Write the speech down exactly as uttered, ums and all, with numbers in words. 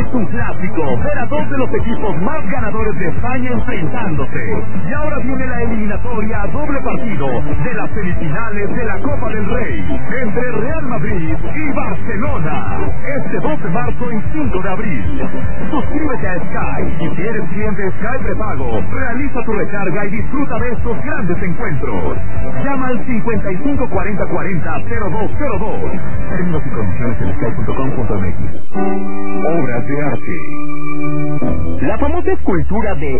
un clásico ver a dos de los equipos más ganadores de España enfrentándose. Y ahora viene la eliminatoria a doble partido de las semifinales de la Copa del Rey entre Real Madrid y Barcelona. Este dos de marzo y cinco de abril. Suscríbete a Sky y si eres cliente Sky prepago, realiza tu recarga y disfruta de estos grandes encuentros. Llama al cincuenta y cinco cuarenta cuarenta cero dos cero dos. Términos y condiciones en sky punto com punto m x. Obras de arte. La famosa escultura de